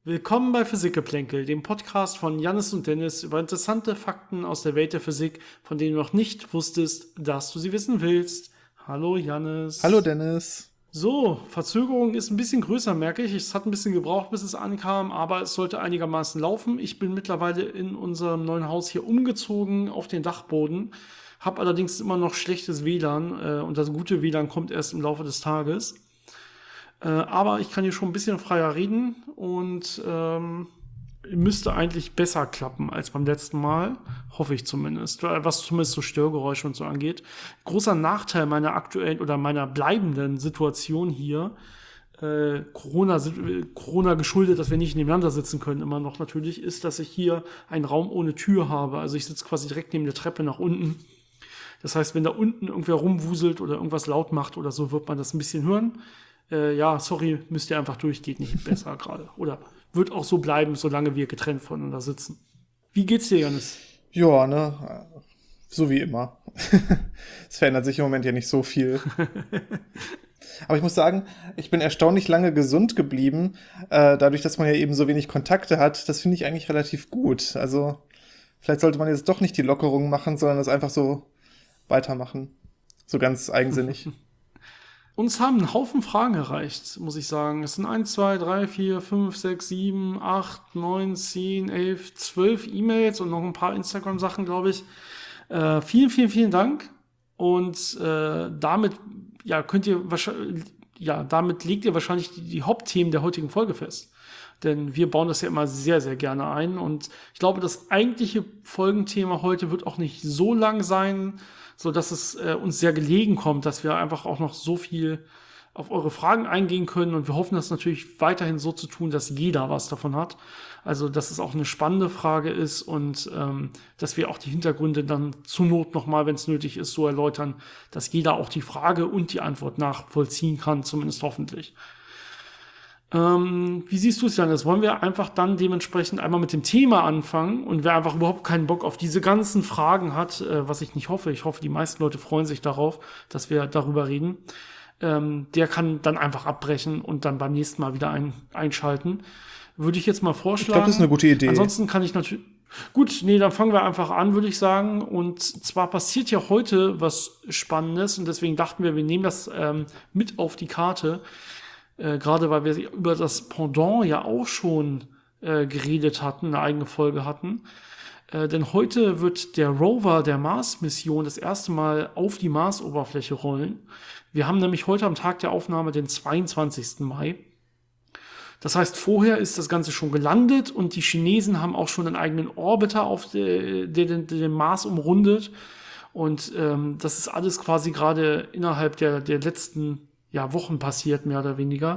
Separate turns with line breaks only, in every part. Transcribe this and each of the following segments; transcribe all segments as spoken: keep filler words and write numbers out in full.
Willkommen bei Physikgeplänkel, dem Podcast von Jannis und Dennis über interessante Fakten aus der Welt der Physik, von denen du noch nicht wusstest, dass du sie wissen willst. Hallo Jannis.
Hallo Dennis.
So, Verzögerung ist ein bisschen größer, merke ich. Es hat ein bisschen gebraucht, bis es ankam, aber es sollte einigermaßen laufen. Ich bin mittlerweile in unserem neuen Haus hier umgezogen auf den Dachboden, habe allerdings immer noch schlechtes W L A N äh, und das gute W L A N kommt erst im Laufe des Tages. Äh, aber ich kann hier schon ein bisschen freier reden und ähm, müsste eigentlich besser klappen als beim letzten Mal. Hoffe ich zumindest. Was zumindest so Störgeräusche und so angeht. Großer Nachteil meiner aktuellen oder meiner bleibenden Situation hier, äh, Corona, Corona geschuldet, dass wir nicht nebeneinander sitzen können, immer noch natürlich, ist, dass ich hier einen Raum ohne Tür habe. Also ich sitze quasi direkt neben der Treppe nach unten. Das heißt, wenn da unten irgendwer rumwuselt oder irgendwas laut macht oder so, wird man das ein bisschen hören. Äh, ja, sorry, müsst ihr einfach durch, geht nicht besser gerade. Oder wird auch so bleiben, solange wir getrennt voneinander sitzen. Wie geht's dir, Jannis?
Ja, ne, so wie immer. Es verändert sich im Moment ja nicht so viel. Aber ich muss sagen, ich bin erstaunlich lange gesund geblieben, äh, dadurch, dass man ja eben so wenig Kontakte hat. Das finde ich eigentlich relativ gut. Also vielleicht sollte man jetzt doch nicht die Lockerung machen, sondern das einfach so weitermachen. So ganz eigensinnig.
Uns haben einen Haufen Fragen erreicht, muss ich sagen. Es sind eins, zwei, drei, vier, fünf, sechs, sieben, acht, neun, zehn, elf, zwölf E-Mails und noch ein paar Instagram-Sachen, glaube ich. Äh, vielen, vielen, vielen Dank. Und äh, damit, ja, könnt ihr wahrscheinlich, ja, damit legt ihr wahrscheinlich die, die Hauptthemen der heutigen Folge fest. Denn wir bauen das ja immer sehr, sehr gerne ein. Und ich glaube, das eigentliche Folgenthema heute wird auch nicht so lang sein, so dass es äh, uns sehr gelegen kommt, dass wir einfach auch noch so viel auf eure Fragen eingehen können. Und wir hoffen, das natürlich weiterhin so zu tun, dass jeder was davon hat. Also, dass es auch eine spannende Frage ist und ähm, dass wir auch die Hintergründe dann zur Not nochmal, wenn es nötig ist, so erläutern, dass jeder auch die Frage und die Antwort nachvollziehen kann, zumindest hoffentlich. Ähm, wie siehst du es, Janis? Wollen wir einfach dann dementsprechend einmal mit dem Thema anfangen und wer einfach überhaupt keinen Bock auf diese ganzen Fragen hat, äh, was ich nicht hoffe, ich hoffe, die meisten Leute freuen sich darauf, dass wir darüber reden, ähm, der kann dann einfach abbrechen und dann beim nächsten Mal wieder ein, einschalten. Würde ich jetzt mal vorschlagen. Ich
glaube, das ist eine gute Idee.
Ansonsten kann ich natürlich... Gut, nee, dann fangen wir einfach an, würde ich sagen. Und zwar passiert ja heute was Spannendes und deswegen dachten wir, wir nehmen das ähm, mit auf die Karte. Äh, gerade weil wir über das Pendant ja auch schon äh, geredet hatten, eine eigene Folge hatten. Äh, denn heute wird der Rover der Mars-Mission das erste Mal auf die Marsoberfläche rollen. Wir haben nämlich heute am Tag der Aufnahme den zweiundzwanzigsten Mai. Das heißt, vorher ist das Ganze schon gelandet und die Chinesen haben auch schon einen eigenen Orbiter auf de, de, de, de, den Mars umrundet. Und ähm, das ist alles quasi gerade innerhalb der, der letzten ja, Wochen passiert, mehr oder weniger.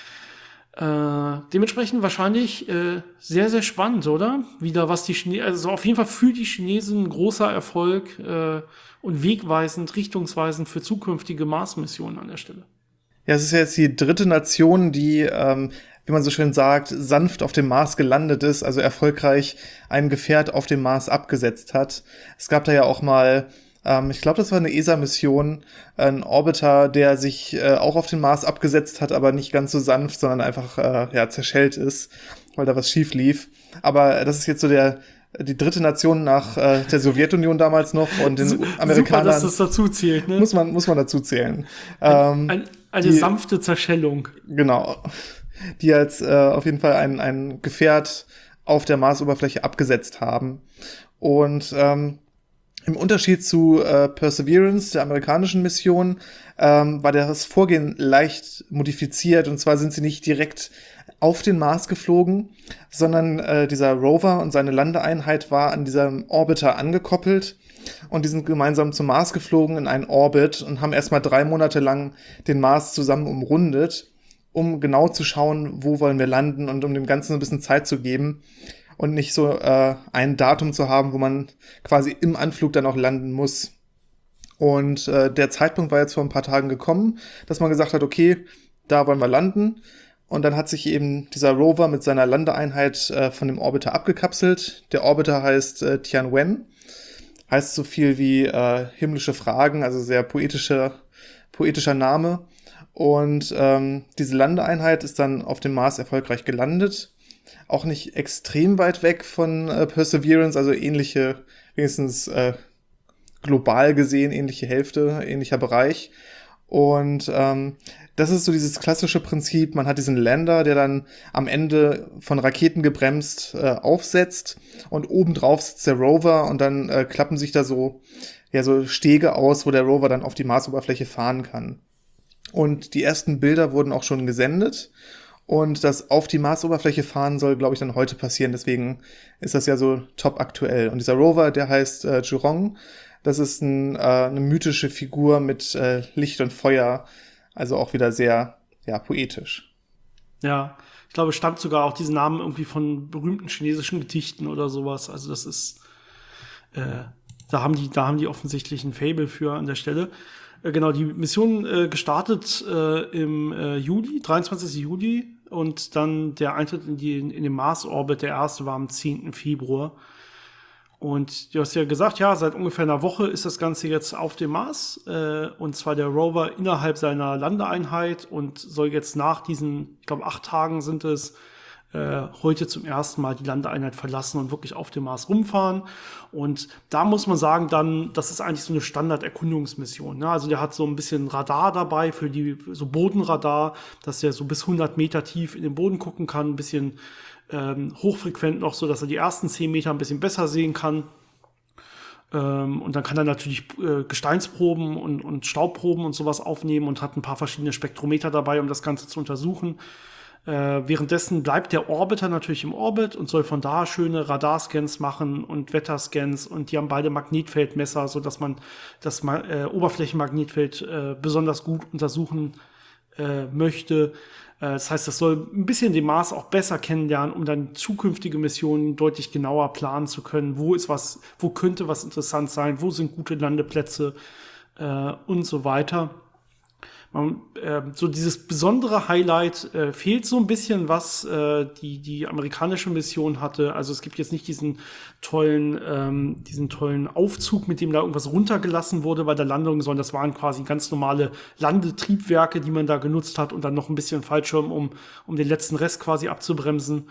Äh, dementsprechend wahrscheinlich äh, sehr, sehr spannend, oder? Wieder was die Chinesen, also auf jeden Fall für die Chinesen ein großer Erfolg äh, und wegweisend, richtungsweisend für zukünftige Mars-Missionen an der Stelle.
Ja, es ist ja jetzt die dritte Nation, die, ähm, wie man so schön sagt, sanft auf dem Mars gelandet ist, also erfolgreich ein Gefährt auf dem Mars abgesetzt hat. Es gab da ja auch mal Ähm, ich glaube, das war eine E S A-Mission, ein Orbiter, der sich äh, auch auf den Mars abgesetzt hat, aber nicht ganz so sanft, sondern einfach äh, ja zerschellt ist, weil da was schief lief. Aber das ist jetzt so der die dritte Nation nach äh, der Sowjetunion damals noch und den
Super,
Amerikanern.
dass das dazu zählt, ne?
Muss man muss man dazu zählen. Ähm,
ein, ein, eine
die,
sanfte Zerschellung.
Genau. Die jetzt äh, auf jeden Fall ein ein Gefährt auf der Marsoberfläche abgesetzt haben. Und ähm, im Unterschied zu äh, Perseverance, der amerikanischen Mission, ähm, war das Vorgehen leicht modifiziert. Und zwar sind sie nicht direkt auf den Mars geflogen, sondern äh, dieser Rover und seine Landeeinheit war an diesem Orbiter angekoppelt. Und die sind gemeinsam zum Mars geflogen in einen Orbit und haben erstmal drei Monate lang den Mars zusammen umrundet, um genau zu schauen, wo wollen wir landen und um dem Ganzen ein bisschen Zeit zu geben. Und nicht so äh, ein Datum zu haben, wo man quasi im Anflug dann auch landen muss. Und äh, der Zeitpunkt war jetzt vor ein paar Tagen gekommen, dass man gesagt hat, okay, da wollen wir landen. Und dann hat sich eben dieser Rover mit seiner Landeeinheit äh, von dem Orbiter abgekapselt. Der Orbiter heißt äh, Tianwen, heißt so viel wie äh, himmlische Fragen, also sehr poetische, poetischer Name. Und ähm, diese Landeeinheit ist dann auf dem Mars erfolgreich gelandet. auch nicht extrem weit weg von äh, Perseverance, also ähnliche, wenigstens äh, global gesehen, ähnliche Hälfte, ähnlicher Bereich. Und ähm, das ist so dieses klassische Prinzip, man hat diesen Lander, der dann am Ende von Raketen gebremst äh, aufsetzt und obendrauf sitzt der Rover und dann äh, klappen sich da so, ja, so Stege aus, wo der Rover dann auf die Marsoberfläche fahren kann. Und die ersten Bilder wurden auch schon gesendet und das auf die Marsoberfläche fahren soll, glaube ich, dann heute passieren, deswegen ist das ja so top aktuell. Und dieser Rover, der heißt äh, Zhurong. Das ist ein, äh, eine mythische Figur mit äh, Licht und Feuer, also auch wieder sehr, ja, poetisch.
Ja, ich glaube, es stammt sogar auch diesen Namen irgendwie von berühmten chinesischen Gedichten oder sowas. Also das ist, äh, da haben die, da haben die offensichtlich ein Faible für an der Stelle. Äh, genau, die Mission äh, gestartet äh, im äh, Juli, dreiundzwanzigsten Juli, und dann der Eintritt in, die, in den Mars-Orbit, der erste war am zehnten Februar. Und du hast ja gesagt, ja, seit ungefähr einer Woche ist das Ganze jetzt auf dem Mars, äh, und zwar der Rover innerhalb seiner Landeeinheit und soll jetzt nach diesen, ich glaube, acht Tagen sind es, äh, heute zum ersten Mal die Landeeinheit verlassen und wirklich auf dem Mars rumfahren. Und da muss man sagen, dann, das ist eigentlich so eine Standard-Erkundungsmission. Ne? Also der hat so ein bisschen Radar dabei für die, so Bodenradar, dass er so bis hundert Meter tief in den Boden gucken kann, ein bisschen ähm, hochfrequent noch, so dass er die ersten zehn Meter ein bisschen besser sehen kann. Ähm, und dann kann er natürlich äh, Gesteinsproben und, und Staubproben und sowas aufnehmen und hat ein paar verschiedene Spektrometer dabei, um das Ganze zu untersuchen. Äh, währenddessen bleibt der Orbiter natürlich im Orbit und soll von da schöne Radarscans machen und Wetterscans, und die haben beide Magnetfeldmesser, so dass man das äh, Oberflächenmagnetfeld äh, besonders gut untersuchen äh, möchte. Äh, das heißt, das soll ein bisschen den Mars auch besser kennenlernen, um dann zukünftige Missionen deutlich genauer planen zu können. Wo ist was, wo könnte was interessant sein, wo sind gute Landeplätze äh, und so weiter. Man, äh, so dieses besondere Highlight äh, fehlt so ein bisschen, was äh, die die amerikanische Mission hatte. Also es gibt jetzt nicht diesen tollen ähm, diesen tollen Aufzug, mit dem da irgendwas runtergelassen wurde bei der Landung, sondern das waren quasi ganz normale Landetriebwerke, die man da genutzt hat, und dann noch ein bisschen Fallschirm, um um den letzten Rest quasi abzubremsen.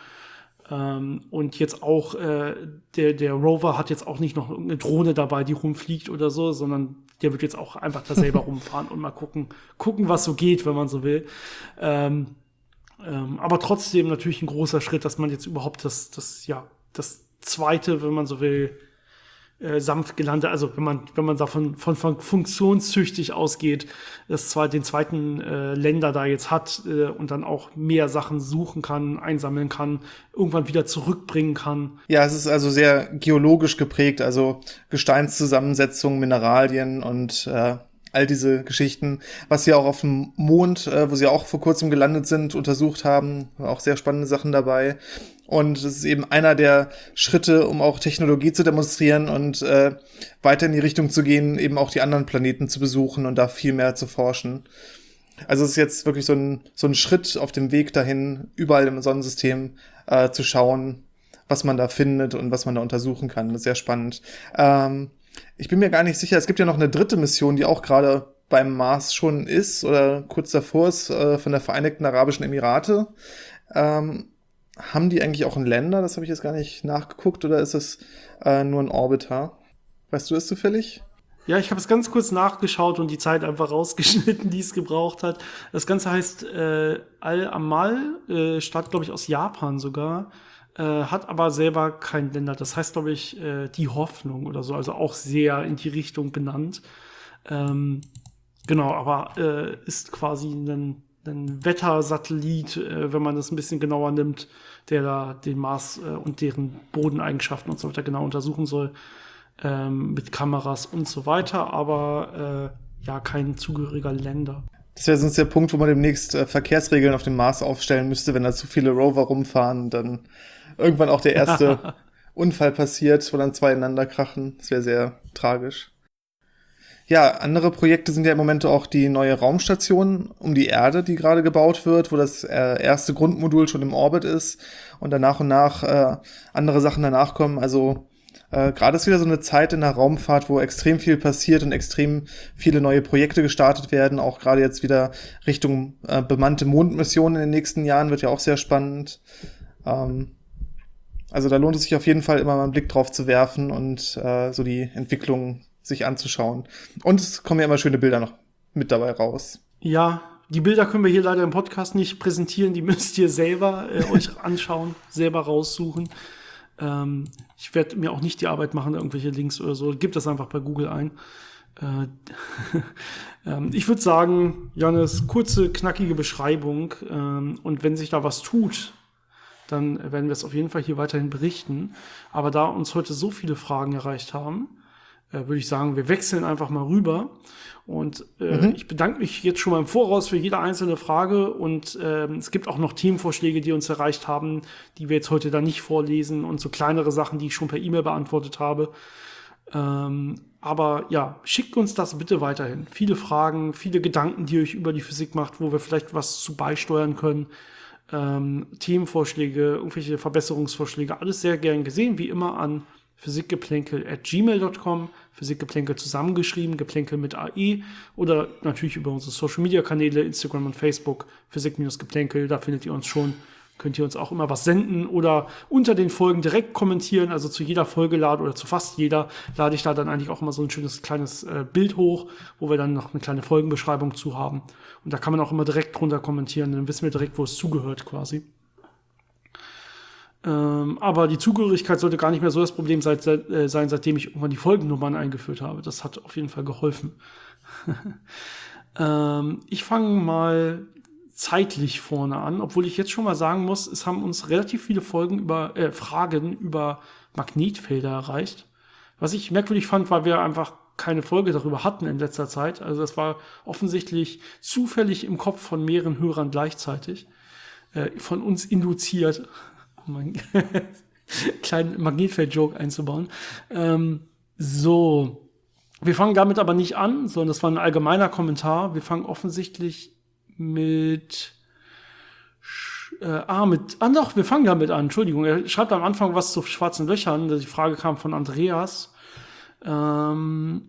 Ähm, und jetzt auch äh, der der Rover hat jetzt auch nicht noch eine Drohne dabei, die rumfliegt oder so, sondern der wird jetzt auch einfach da selber rumfahren und mal gucken, gucken, was so geht, wenn man so will. Ähm, ähm, aber trotzdem natürlich ein großer Schritt, dass man jetzt überhaupt das, das, ja, das zweite, wenn man so will, äh, sanft gelandet, also wenn man, wenn man davon von, von funktionstüchtig ausgeht, das zwar den zweiten äh, Länder da jetzt hat äh, und dann auch mehr Sachen suchen kann, einsammeln kann, irgendwann wieder zurückbringen kann.
Ja, es ist also sehr geologisch geprägt, also Gesteinszusammensetzung, Mineralien und äh, all diese Geschichten, was sie auch auf dem Mond, äh, wo sie auch vor kurzem gelandet sind, untersucht haben. Auch sehr spannende Sachen dabei. Und es ist eben einer der Schritte, um auch Technologie zu demonstrieren und äh, weiter in die Richtung zu gehen, eben auch die anderen Planeten zu besuchen und da viel mehr zu forschen. Also es ist jetzt wirklich so ein, so ein Schritt auf dem Weg dahin, überall im Sonnensystem äh, zu schauen, was man da findet und was man da untersuchen kann. Das ist sehr spannend. Ähm, ich bin mir gar nicht sicher, es gibt ja noch eine dritte Mission, die auch gerade beim Mars schon ist oder kurz davor ist, äh, von der Vereinigten Arabischen Emirate. Ähm, haben die eigentlich auch einen Lander? Das habe ich jetzt gar nicht nachgeguckt. Oder ist es äh, nur ein Orbiter? Weißt du das zufällig?
Ja, ich habe es ganz kurz nachgeschaut und die Zeit einfach rausgeschnitten, die es gebraucht hat. Das Ganze heißt äh, Al-Amal, äh, stammt, glaube ich, aus Japan sogar, äh, hat aber selber kein Länder. Das heißt, glaube ich, äh, die Hoffnung oder so, also auch sehr in die Richtung benannt. Ähm, genau, aber äh, ist quasi ein, ein Wettersatellit, äh, wenn man das ein bisschen genauer nimmt, der da den Mars äh, und deren Bodeneigenschaften und so weiter genau untersuchen soll. Ähm, mit Kameras und so weiter, aber äh, ja, kein zugehöriger Länder.
Das wäre sonst der Punkt, wo man demnächst äh, Verkehrsregeln auf dem Mars aufstellen müsste, wenn da zu viele Rover rumfahren, dann irgendwann auch der erste Unfall passiert, wo dann zwei ineinander krachen. Das wäre sehr tragisch. Ja, andere Projekte sind ja im Moment auch die neue Raumstation um die Erde, die gerade gebaut wird, wo das äh, erste Grundmodul schon im Orbit ist und dann nach und nach äh, andere Sachen danach kommen. Also Äh, gerade ist wieder so eine Zeit in der Raumfahrt, wo extrem viel passiert und extrem viele neue Projekte gestartet werden. Auch gerade jetzt wieder Richtung äh, bemannte Mondmissionen in den nächsten Jahren wird ja auch sehr spannend. Ähm, also da lohnt es sich auf jeden Fall immer mal einen Blick drauf zu werfen und äh, so die Entwicklung sich anzuschauen. Und es kommen ja immer schöne Bilder noch mit dabei raus.
Ja, die Bilder können wir hier leider im Podcast nicht präsentieren, die müsst ihr selber äh, euch anschauen, selber raussuchen. Ähm, ich werde mir auch nicht die Arbeit machen, irgendwelche Links oder so. Gebt das einfach bei Google ein. Äh, ähm, ich würde sagen, Jannis, kurze, knackige Beschreibung. Ähm, und wenn sich da was tut, dann werden wir es auf jeden Fall hier weiterhin berichten. Aber da uns heute so viele Fragen erreicht haben, äh, würde ich sagen, wir wechseln einfach mal rüber. Und äh, mhm. ich bedanke mich jetzt schon mal im Voraus für jede einzelne Frage. Und äh, es gibt auch noch Themenvorschläge, die uns erreicht haben, die wir jetzt heute da nicht vorlesen. Und so kleinere Sachen, die ich schon per E-Mail beantwortet habe. Ähm, aber ja, schickt uns das bitte weiterhin. Viele Fragen, viele Gedanken, die ihr euch über die Physik macht, wo wir vielleicht was zu beisteuern können. Ähm, Themenvorschläge, irgendwelche Verbesserungsvorschläge, alles sehr gern gesehen, wie immer an physikgeplänkel at gmail dot com, Physikgeplänkel zusammengeschrieben, Geplänkel mit A E oder natürlich über unsere Social-Media-Kanäle, Instagram und Facebook, Physik-Geplänkel, da findet ihr uns schon. Könnt ihr uns auch immer was senden oder unter den Folgen direkt kommentieren, also zu jeder Folge lade oder zu fast jeder lade ich da dann eigentlich auch immer so ein schönes kleines äh, Bild hoch, wo wir dann noch eine kleine Folgenbeschreibung zu haben. Und da kann man auch immer direkt drunter kommentieren, dann wissen wir direkt, wo es zugehört quasi. Ähm, aber die Zugehörigkeit sollte gar nicht mehr so das Problem sein, seit, äh, sein, seitdem ich irgendwann die Folgennummern eingeführt habe. Das hat auf jeden Fall geholfen. ähm, ich fange mal zeitlich vorne an, obwohl ich jetzt schon mal sagen muss, es haben uns relativ viele Folgen über äh, Fragen über Magnetfelder erreicht. Was ich merkwürdig fand, weil wir einfach keine Folge darüber hatten in letzter Zeit. Also das war offensichtlich zufällig im Kopf von mehreren Hörern gleichzeitig, äh, von uns induziert, um einen kleinen Magnetfeld-Joke einzubauen. Ähm, so, wir fangen damit aber nicht an, sondern das war ein allgemeiner Kommentar. Wir fangen offensichtlich mit äh, ah, mit, ah doch, wir fangen damit an, Entschuldigung, er schreibt am Anfang was zu schwarzen Löchern, die Frage kam von Andreas. Ähm,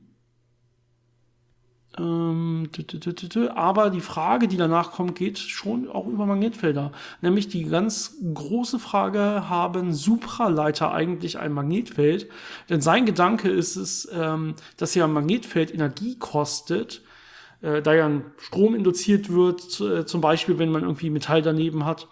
ähm, tü, tü, tü, tü, aber die Frage, die danach kommt, geht schon auch über Magnetfelder. Nämlich die ganz große Frage, haben Supraleiter eigentlich ein Magnetfeld? Denn sein Gedanke ist es, ähm, dass ja ein Magnetfeld Energie kostet, äh, da ja ein Strom induziert wird, äh, zum Beispiel, wenn man irgendwie Metall daneben hat.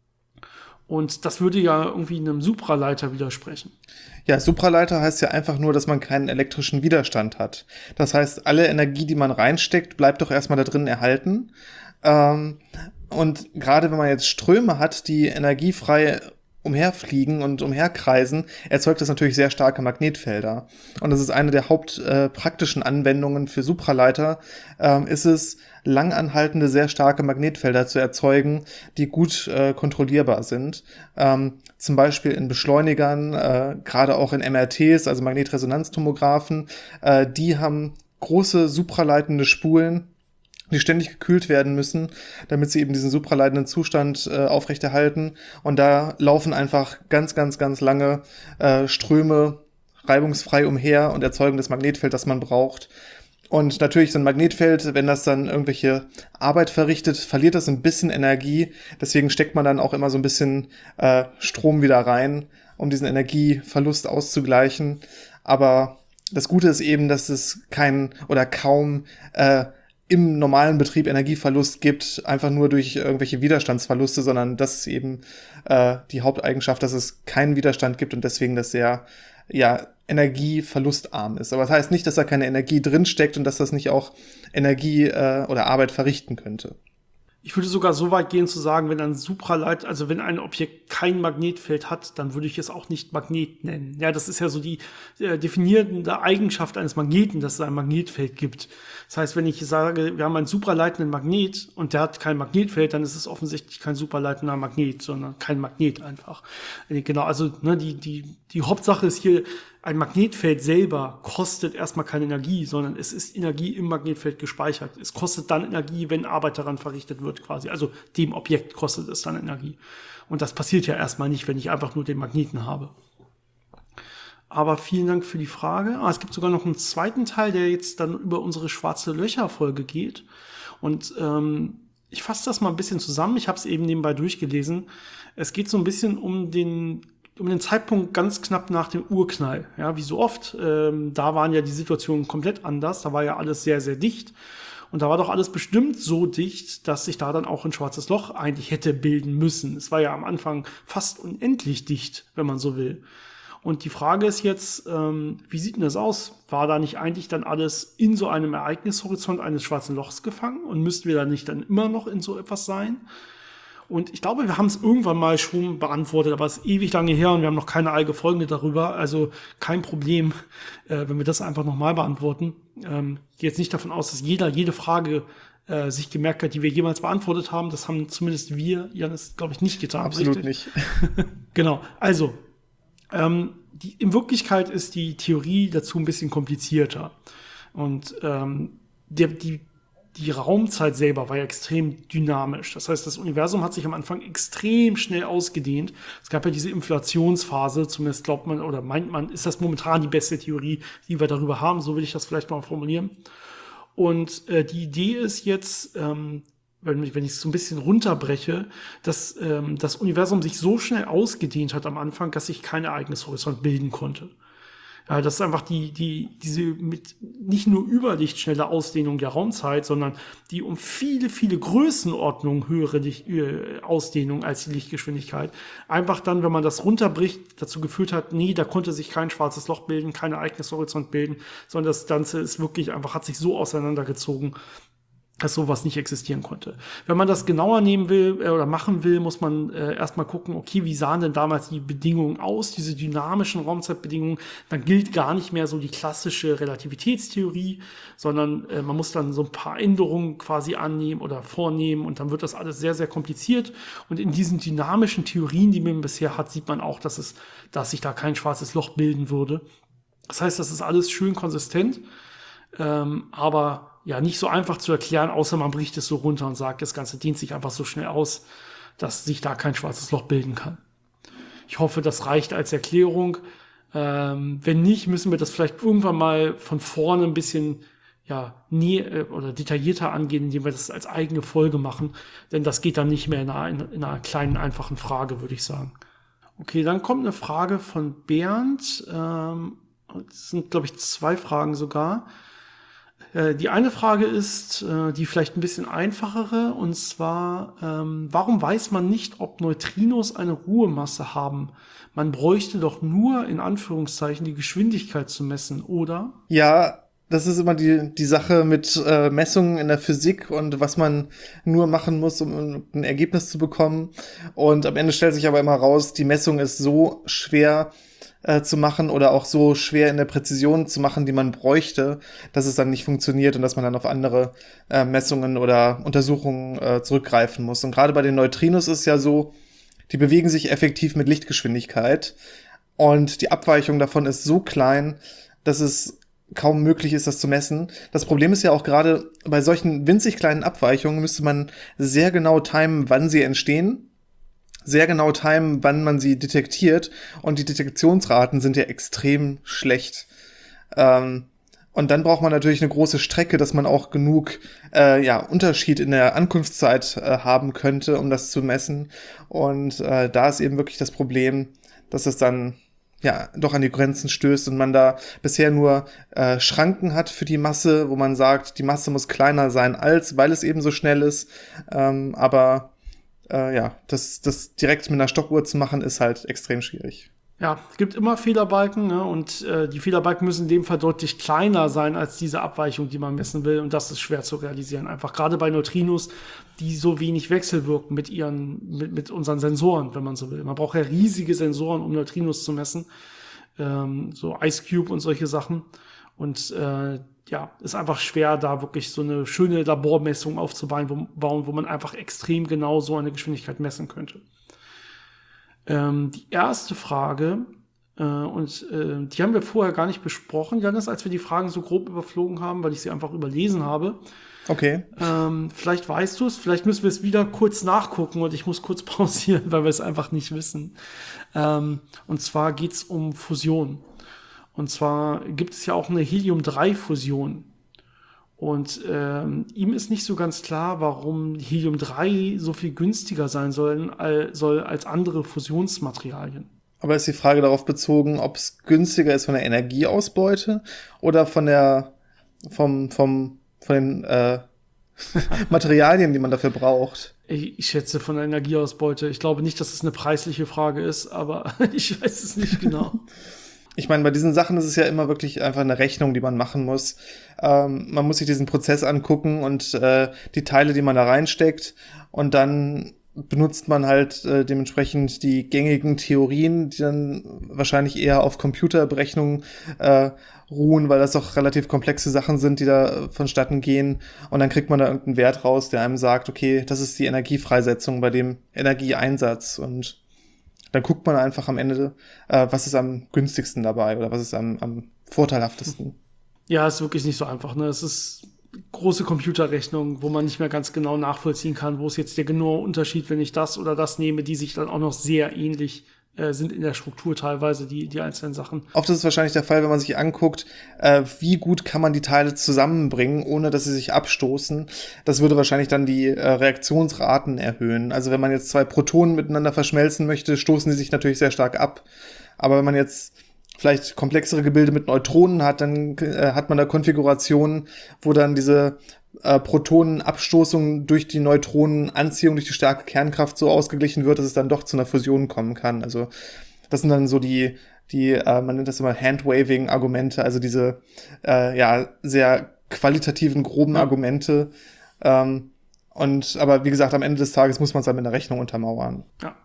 Und das würde ja irgendwie einem Supraleiter widersprechen.
Ja, Supraleiter heißt ja einfach nur, dass man keinen elektrischen Widerstand hat. Das heißt, alle Energie, die man reinsteckt, bleibt doch erstmal da drin erhalten. Ähm, und gerade wenn man jetzt Ströme hat, die energiefrei umherfliegen und umherkreisen, erzeugt das natürlich sehr starke Magnetfelder. Und das ist eine der hauptpraktischen äh, Anwendungen für Supraleiter, ähm, ist es, langanhaltende, sehr starke Magnetfelder zu erzeugen, die gut äh, kontrollierbar sind. Ähm, zum Beispiel in Beschleunigern, äh, gerade auch in M R Ts, also Magnetresonanztomographen, äh, die haben große supraleitende Spulen, die ständig gekühlt werden müssen, damit sie eben diesen supraleitenden Zustand äh, aufrechterhalten. Und da laufen einfach ganz, ganz, ganz lange äh, Ströme reibungsfrei umher und erzeugen das Magnetfeld, das man braucht. Und natürlich so ein Magnetfeld, wenn das dann irgendwelche Arbeit verrichtet, verliert das ein bisschen Energie. Deswegen steckt man dann auch immer so ein bisschen äh, Strom wieder rein, um diesen Energieverlust auszugleichen. Aber das Gute ist eben, dass es kein oder kaum äh, im normalen Betrieb Energieverlust gibt, einfach nur durch irgendwelche Widerstandsverluste, sondern das ist eben äh, die Haupteigenschaft, dass es keinen Widerstand gibt und deswegen das sehr, ja, energieverlustarm ist. Aber das heißt nicht, dass da keine Energie drin steckt und dass das nicht auch Energie äh, oder Arbeit verrichten könnte.
Ich würde sogar so weit gehen zu sagen, wenn ein Supraleit, also wenn ein Objekt kein Magnetfeld hat, dann würde ich es auch nicht Magnet nennen. Ja, das ist ja so die äh, definierende Eigenschaft eines Magneten, dass es ein Magnetfeld gibt. Das heißt, wenn ich sage, wir haben einen supraleitenden Magnet und der hat kein Magnetfeld, dann ist es offensichtlich kein supraleitender Magnet, sondern kein Magnet einfach. Äh, genau, also ne, die die die Hauptsache ist hier, ein Magnetfeld selber kostet erstmal keine Energie, sondern es ist Energie im Magnetfeld gespeichert. Es kostet dann Energie, wenn Arbeit daran verrichtet wird quasi. Also dem Objekt kostet es dann Energie. Und das passiert ja erstmal nicht, wenn ich einfach nur den Magneten habe. Aber vielen Dank für die Frage. Ah, es gibt sogar noch einen zweiten Teil, der jetzt dann über unsere schwarze Löcher-Folge geht. Und ähm, ich fasse das mal ein bisschen zusammen. Ich habe es eben nebenbei durchgelesen. Es geht so ein bisschen um den, um den Zeitpunkt ganz knapp nach dem Urknall. Ja, wie so oft. Ähm, da waren ja die Situationen komplett anders. Da war ja alles sehr, sehr dicht. Und da war doch alles bestimmt so dicht, dass sich da dann auch ein schwarzes Loch eigentlich hätte bilden müssen. Es war ja am Anfang fast unendlich dicht, wenn man so will. Und die Frage ist jetzt, ähm, wie sieht denn das aus? War da nicht eigentlich dann alles in so einem Ereignishorizont eines schwarzen Lochs gefangen? Und müssten wir da nicht dann immer noch in so etwas sein? Und ich glaube, wir haben es irgendwann mal schon beantwortet, aber es ist ewig lange her und wir haben noch keine eigene Folge darüber. Also kein Problem, äh, wenn wir das einfach nochmal beantworten. Ähm, ich gehe jetzt nicht davon aus, dass jeder jede Frage äh, sich gemerkt hat, die wir jemals beantwortet haben. Das haben zumindest wir, Janis, glaube ich, nicht getan.
Absolut
richtig?
nicht.
Genau, also Ähm, die, in Wirklichkeit ist die Theorie dazu ein bisschen komplizierter. Und ähm, der, die, die Raumzeit selber war ja extrem dynamisch. Das heißt, das Universum hat sich am Anfang extrem schnell ausgedehnt. Es gab ja diese Inflationsphase, zumindest glaubt man oder meint man, ist das momentan die beste Theorie, die wir darüber haben. So will ich das vielleicht mal formulieren. Und äh, die Idee ist jetzt, ähm, wenn ich wenn ich es so ein bisschen runterbreche, dass ähm, das Universum sich so schnell ausgedehnt hat am Anfang, dass sich kein Ereignishorizont bilden konnte. Ja, das ist einfach die die diese mit nicht nur überlichtschnelle Ausdehnung der Raumzeit, sondern die um viele viele Größenordnungen höhere Licht, äh, Ausdehnung als die Lichtgeschwindigkeit. Einfach dann, wenn man das runterbricht, dazu geführt hat, nee, da konnte sich kein schwarzes Loch bilden, kein Ereignishorizont bilden, sondern das Ganze ist wirklich einfach hat sich so auseinandergezogen, dass sowas nicht existieren konnte. Wenn man das genauer nehmen will äh, oder machen will, muss man äh, erstmal gucken, okay, wie sahen denn damals die Bedingungen aus, diese dynamischen Raumzeitbedingungen. Dann gilt gar nicht mehr so die klassische Relativitätstheorie, sondern äh, man muss dann so ein paar Änderungen quasi annehmen oder vornehmen und dann wird das alles sehr, sehr kompliziert. Und in diesen dynamischen Theorien, die man bisher hat, sieht man auch, dass es, dass sich da kein schwarzes Loch bilden würde. Das heißt, das ist alles schön konsistent, ähm, aber ja, nicht so einfach zu erklären, außer man bricht es so runter und sagt, das Ganze dehnt sich einfach so schnell aus, dass sich da kein schwarzes Loch bilden kann. Ich hoffe, das reicht als Erklärung. Ähm, wenn nicht, müssen wir das vielleicht irgendwann mal von vorne ein bisschen ja, näher oder detaillierter angehen, indem wir das als eigene Folge machen. Denn das geht dann nicht mehr in einer, in einer kleinen, einfachen Frage, würde ich sagen. Okay, dann kommt eine Frage von Bernd. Ähm, es sind, glaube ich, zwei Fragen sogar. Die eine Frage ist, die vielleicht ein bisschen einfachere, und zwar, ähm, warum weiß man nicht, ob Neutrinos eine Ruhemasse haben? Man bräuchte doch nur, in Anführungszeichen, die Geschwindigkeit zu messen, oder?
Ja, das ist immer die, die Sache mit äh, Messungen in der Physik und was man nur machen muss, um ein Ergebnis zu bekommen. Und am Ende stellt sich aber immer raus, die Messung ist so schwer äh, zu machen oder auch so schwer in der Präzision zu machen, die man bräuchte, dass es dann nicht funktioniert und dass man dann auf andere äh, Messungen oder Untersuchungen äh, zurückgreifen muss. Und gerade bei den Neutrinos ist ja so, die bewegen sich effektiv mit Lichtgeschwindigkeit und die Abweichung davon ist so klein, dass es kaum möglich ist, das zu messen. Das Problem ist ja auch gerade, bei solchen winzig kleinen Abweichungen müsste man sehr genau timen, wann sie entstehen, sehr genau timen, wann man sie detektiert, und die Detektionsraten sind ja extrem schlecht. Ähm, und dann braucht man natürlich eine große Strecke, dass man auch genug äh, ja, Unterschied in der Ankunftszeit äh, haben könnte, um das zu messen. Und äh, da ist eben wirklich das Problem, dass es dann ja doch an die Grenzen stößt und man da bisher nur äh, Schranken hat für die Masse, wo man sagt, die Masse muss kleiner sein als, weil es eben so schnell ist. Ähm, aber äh, ja, das, das direkt mit einer Stoppuhr zu machen, ist halt extrem schwierig.
Ja, es gibt immer Fehlerbalken, ne? Und äh, die Fehlerbalken müssen in dem Fall deutlich kleiner sein als diese Abweichung, die man messen will. Und das ist schwer zu realisieren. Einfach gerade bei Neutrinos, die so wenig wechselwirken mit ihren, mit, mit unseren Sensoren, wenn man so will. Man braucht ja riesige Sensoren, um Neutrinos zu messen. Ähm, so Ice Cube und solche Sachen. Und äh, ja, ist einfach schwer, da wirklich so eine schöne Labormessung aufzubauen, wo, bauen, wo man einfach extrem genau so eine Geschwindigkeit messen könnte. Ähm, die erste Frage, äh, und äh, die haben wir vorher gar nicht besprochen, Janis, als wir die Fragen so grob überflogen haben, weil ich sie einfach überlesen habe.
Okay.
Ähm, vielleicht weißt du es, vielleicht müssen wir es wieder kurz nachgucken und ich muss kurz pausieren, weil wir es einfach nicht wissen. Ähm, und zwar geht es um Fusion. Und zwar gibt es ja auch eine Helium drei Fusion. Und ähm, ihm ist nicht so ganz klar, warum Helium drei so viel günstiger sein sollen, all, soll als andere Fusionsmaterialien.
Aber ist die Frage darauf bezogen, ob es günstiger ist von der Energieausbeute oder von der vom vom von den äh, Materialien, die man dafür braucht?
Ich, ich schätze von der Energieausbeute. Ich glaube nicht, dass es eine preisliche Frage ist, aber ich weiß es nicht genau.
Ich meine, bei diesen Sachen ist es ja immer wirklich einfach eine Rechnung, die man machen muss. Ähm, man muss sich diesen Prozess angucken und äh, die Teile, die man da reinsteckt, und dann benutzt man halt äh, dementsprechend die gängigen Theorien, die dann wahrscheinlich eher auf Computerberechnungen äh, ruhen, weil das doch relativ komplexe Sachen sind, die da vonstatten gehen. Und dann kriegt man da irgendeinen Wert raus, der einem sagt, okay, das ist die Energiefreisetzung bei dem Energieeinsatz. Und dann guckt man einfach am Ende, äh, was ist am günstigsten dabei oder was ist am, am vorteilhaftesten.
Ja, ist wirklich nicht so einfach, ne? Es ist große Computerrechnung, wo man nicht mehr ganz genau nachvollziehen kann, wo ist jetzt der genaue Unterschied, wenn ich das oder das nehme, die sich dann auch noch sehr ähnlich äh, sind in der Struktur teilweise, die, die einzelnen Sachen.
Oft ist es wahrscheinlich der Fall, wenn man sich anguckt, äh, wie gut kann man die Teile zusammenbringen, ohne dass sie sich abstoßen. Das würde wahrscheinlich dann die äh, Reaktionsraten erhöhen. Also wenn man jetzt zwei Protonen miteinander verschmelzen möchte, stoßen die sich natürlich sehr stark ab. Aber wenn man jetzt vielleicht komplexere Gebilde mit Neutronen hat, dann äh, hat man da Konfigurationen, wo dann diese äh, Protonenabstoßung durch die Neutronenanziehung, durch die starke Kernkraft so ausgeglichen wird, dass es dann doch zu einer Fusion kommen kann. Also das sind dann so die, die äh, man nennt das immer Handwaving-Argumente, also diese äh, ja sehr qualitativen, groben ja. Argumente. Ähm, und aber wie gesagt, am Ende des Tages muss man es dann mit einer Rechnung untermauern.
Ja.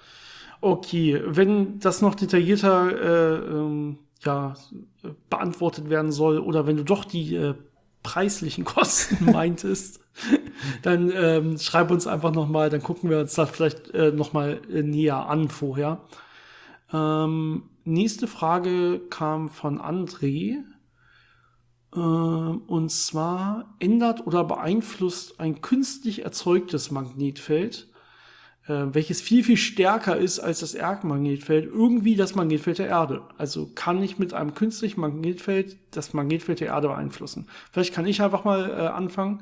Okay, wenn das noch detaillierter äh, ähm, ja, beantwortet werden soll oder wenn du doch die äh, preislichen Kosten meintest, dann ähm, schreib uns einfach noch mal, dann gucken wir uns das vielleicht äh, noch mal äh, näher an vorher. Ähm, nächste Frage kam von André. Äh, und zwar, ändert oder beeinflusst ein künstlich erzeugtes Magnetfeld, welches viel, viel stärker ist als das Erdmagnetfeld, irgendwie das Magnetfeld der Erde. Also kann ich mit einem künstlichen Magnetfeld das Magnetfeld der Erde beeinflussen. Vielleicht kann ich einfach mal äh, anfangen.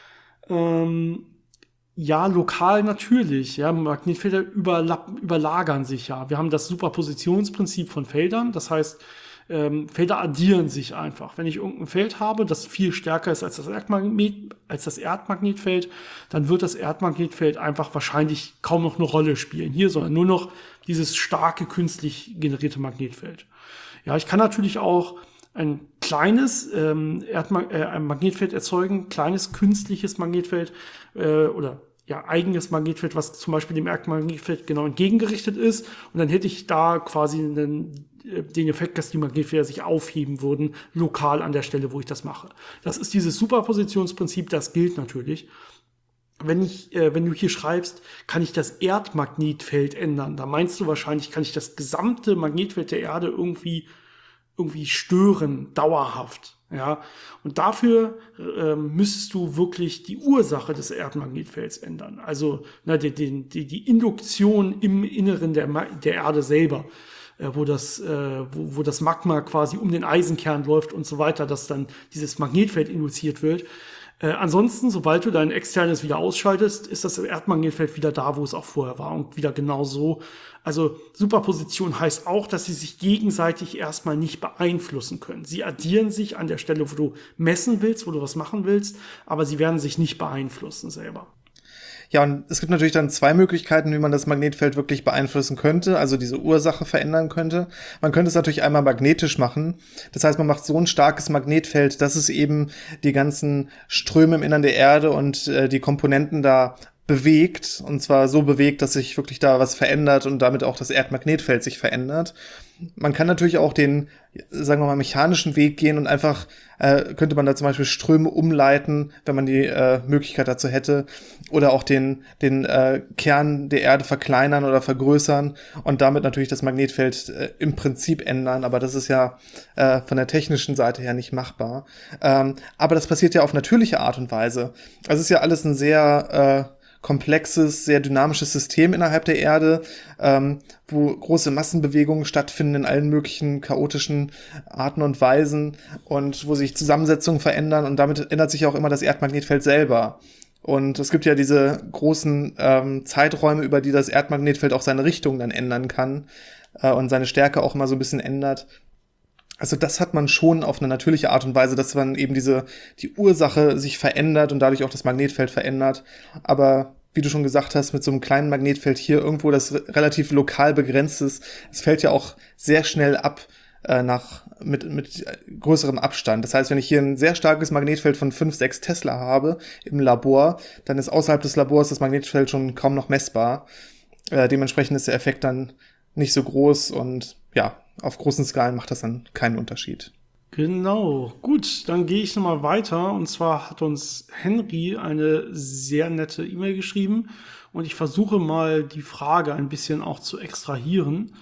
Ähm, ja, lokal natürlich. Ja, Magnetfelder überlappen, überlagern sich ja. Wir haben das Superpositionsprinzip von Feldern. Das heißt, Ähm, Felder addieren sich einfach. Wenn ich irgendein Feld habe, das viel stärker ist als das Erdmagnet, als das Erdmagnetfeld, dann wird das Erdmagnetfeld einfach wahrscheinlich kaum noch eine Rolle spielen hier, sondern nur noch dieses starke künstlich generierte Magnetfeld. Ja, ich kann natürlich auch ein kleines ähm, Erdmag- äh, ein Magnetfeld erzeugen, kleines künstliches Magnetfeld äh, oder ja, eigenes Magnetfeld, was zum Beispiel dem Erdmagnetfeld genau entgegengerichtet ist. Und dann hätte ich da quasi einen, den Effekt, dass die Magnetfelder sich aufheben würden, lokal an der Stelle, wo ich das mache. Das ist dieses Superpositionsprinzip, das gilt natürlich. Wenn ich, äh, wenn du hier schreibst, kann ich das Erdmagnetfeld ändern, da meinst du wahrscheinlich, kann ich das gesamte Magnetfeld der Erde irgendwie, irgendwie stören, dauerhaft. Ja, und dafür ähm, müsstest du wirklich die Ursache des Erdmagnetfelds ändern. Also na, die, die, die Induktion im Inneren der, der Erde selber, äh, wo, das, äh, wo, wo das Magma quasi um den Eisenkern läuft und so weiter, dass dann dieses Magnetfeld induziert wird. Äh, ansonsten, sobald du dein externes wieder ausschaltest, ist das Erdmagnetfeld wieder da, wo es auch vorher war und wieder genau so. Also Superposition heißt auch, dass sie sich gegenseitig erstmal nicht beeinflussen können. Sie addieren sich an der Stelle, wo du messen willst, wo du was machen willst, aber sie werden sich nicht beeinflussen selber.
Ja, und es gibt natürlich dann zwei Möglichkeiten, wie man das Magnetfeld wirklich beeinflussen könnte, also diese Ursache verändern könnte. Man könnte es natürlich einmal magnetisch machen. Das heißt, man macht so ein starkes Magnetfeld, dass es eben die ganzen Ströme im Innern der Erde und äh, die Komponenten da bewegt, und zwar so bewegt, dass sich wirklich da was verändert und damit auch das Erdmagnetfeld sich verändert. Man kann natürlich auch den, sagen wir mal, mechanischen Weg gehen und einfach, äh, könnte man da zum Beispiel Ströme umleiten, wenn man die äh, Möglichkeit dazu hätte, oder auch den, den äh, Kern der Erde verkleinern oder vergrößern und damit natürlich das Magnetfeld äh, im Prinzip ändern, aber das ist ja äh, von der technischen Seite her nicht machbar. Ähm, aber das passiert ja auf natürliche Art und Weise. Also es ist ja alles ein sehr äh, komplexes, sehr dynamisches System innerhalb der Erde, ähm, wo große Massenbewegungen stattfinden in allen möglichen chaotischen Arten und Weisen und wo sich Zusammensetzungen verändern und damit ändert sich auch immer das Erdmagnetfeld selber. Und es gibt ja diese großen ähm, Zeiträume, über die das Erdmagnetfeld auch seine Richtung dann ändern kann äh, und seine Stärke auch immer so ein bisschen ändert. Also das hat man schon auf eine natürliche Art und Weise, dass man eben diese, die Ursache sich verändert und dadurch auch das Magnetfeld verändert. Aber wie du schon gesagt hast, mit so einem kleinen Magnetfeld hier irgendwo, das relativ lokal begrenzt ist, es fällt ja auch sehr schnell ab äh, nach mit, mit größerem Abstand. Das heißt, wenn ich hier ein sehr starkes Magnetfeld von fünf, sechs Tesla habe im Labor, dann ist außerhalb des Labors das Magnetfeld schon kaum noch messbar. Äh, dementsprechend ist der Effekt dann nicht so groß und ja, auf großen Skalen macht das dann keinen Unterschied.
Genau, gut, dann gehe ich nochmal weiter. Und zwar hat uns Henry eine sehr nette E-Mail geschrieben und ich versuche mal die Frage ein bisschen auch zu extrahieren.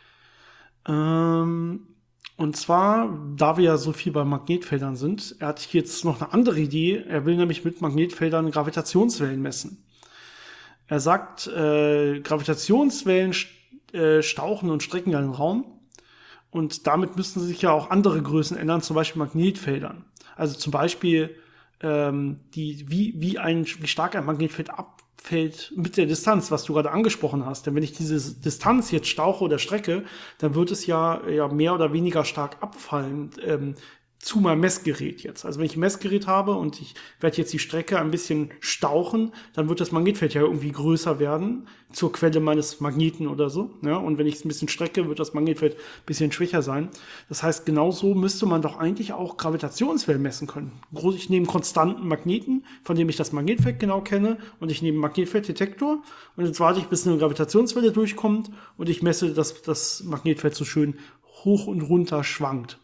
Ähm, und zwar, da wir ja so viel bei Magnetfeldern sind, er hat jetzt noch eine andere Idee. Er will nämlich mit Magnetfeldern Gravitationswellen messen. Er sagt, äh, Gravitationswellen äh, stauchen und strecken ja den Raum. Und damit müssten sich ja auch andere Größen ändern, zum Beispiel Magnetfeldern. Also zum Beispiel, ähm, die, wie, wie, ein, wie stark ein Magnetfeld abfällt mit der Distanz, was du gerade angesprochen hast. Denn wenn ich diese Distanz jetzt stauche oder strecke, dann wird es ja, ja mehr oder weniger stark abfallen, ähm, zu meinem Messgerät jetzt. Also wenn ich ein Messgerät habe und ich werde jetzt die Strecke ein bisschen stauchen, dann wird das Magnetfeld ja irgendwie größer werden zur Quelle meines Magneten oder so. Ja, und wenn ich es ein bisschen strecke, wird das Magnetfeld ein bisschen schwächer sein. Das heißt, genauso müsste man doch eigentlich auch Gravitationswellen messen können. Ich nehme einen konstanten Magneten, von dem ich das Magnetfeld genau kenne, und ich nehme einen Magnetfelddetektor und jetzt warte ich, bis eine Gravitationswelle durchkommt und ich messe, dass das Magnetfeld so schön hoch und runter schwankt.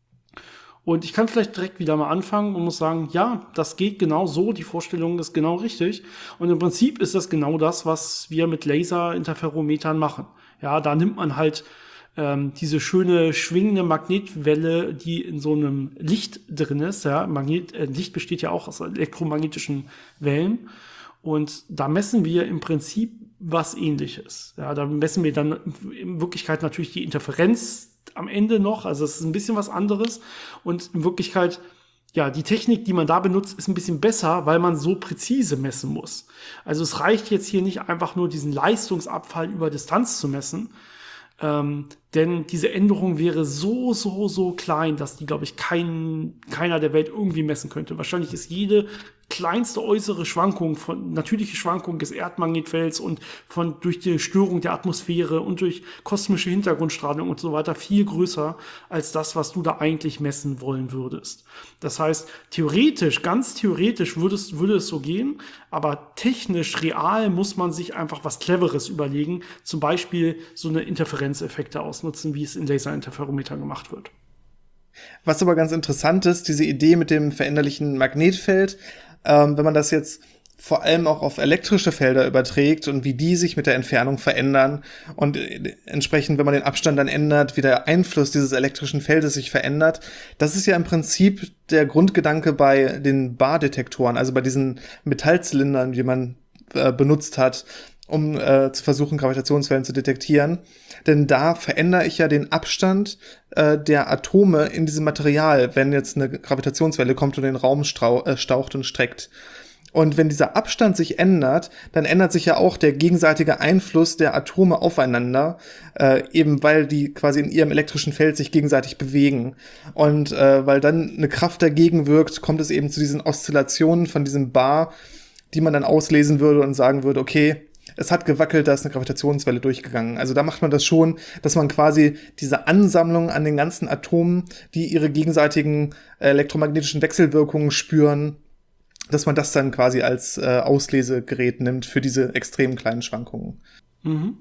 Und ich kann vielleicht direkt wieder mal anfangen und muss sagen, ja, das geht genau so, die Vorstellung ist genau richtig. Und im Prinzip ist das genau das, was wir mit Laserinterferometern machen. Ja, da nimmt man halt ähm, diese schöne schwingende Magnetwelle, die in so einem Licht drin ist. Ja, Magnet, äh, Licht besteht ja auch aus elektromagnetischen Wellen. Und da messen wir im Prinzip was Ähnliches. Ja, da messen wir dann in Wirklichkeit natürlich die Interferenz am Ende noch, also es ist ein bisschen was anderes und in Wirklichkeit, ja, die Technik, die man da benutzt, ist ein bisschen besser, weil man so präzise messen muss. Also es reicht jetzt hier nicht einfach nur diesen Leistungsabfall über Distanz zu messen, ähm, denn diese Änderung wäre so, so, so klein, dass die, glaube ich, kein, keiner der Welt irgendwie messen könnte. Wahrscheinlich ist jede kleinste äußere Schwankung, von natürliche Schwankung des Erdmagnetfelds und von durch die Störung der Atmosphäre und durch kosmische Hintergrundstrahlung und so weiter viel größer als das, was du da eigentlich messen wollen würdest. Das heißt, theoretisch, ganz theoretisch würdest, würde es so gehen, aber technisch, real muss man sich einfach was Cleveres überlegen, zum Beispiel so eine Interferenzeffekte ausnutzen, wie es in Laserinterferometern gemacht wird.
Was aber ganz interessant ist, diese Idee mit dem veränderlichen Magnetfeld, ähm, wenn man das jetzt vor allem auch auf elektrische Felder überträgt und wie die sich mit der Entfernung verändern und äh, entsprechend, wenn man den Abstand dann ändert, wie der Einfluss dieses elektrischen Feldes sich verändert. Das ist ja im Prinzip der Grundgedanke bei den Barr-Detektoren, also bei diesen Metallzylindern, die man äh, benutzt hat, um äh, zu versuchen, Gravitationswellen zu detektieren. Denn da verändere ich ja den Abstand äh, der Atome in diesem Material, wenn jetzt eine Gravitationswelle kommt und den Raum strau- äh, staucht und streckt. Und wenn dieser Abstand sich ändert, dann ändert sich ja auch der gegenseitige Einfluss der Atome aufeinander, äh, eben weil die quasi in ihrem elektrischen Feld sich gegenseitig bewegen. Und äh, weil dann eine Kraft dagegen wirkt, kommt es eben zu diesen Oszillationen von diesem Bar, die man dann auslesen würde und sagen würde, okay, es hat gewackelt, da ist eine Gravitationswelle durchgegangen. Also da macht man das schon, dass man quasi diese Ansammlung an den ganzen Atomen, die ihre gegenseitigen äh, elektromagnetischen Wechselwirkungen spüren, dass man das dann quasi als äh, Auslesegerät nimmt für diese extrem kleinen Schwankungen.
Mhm.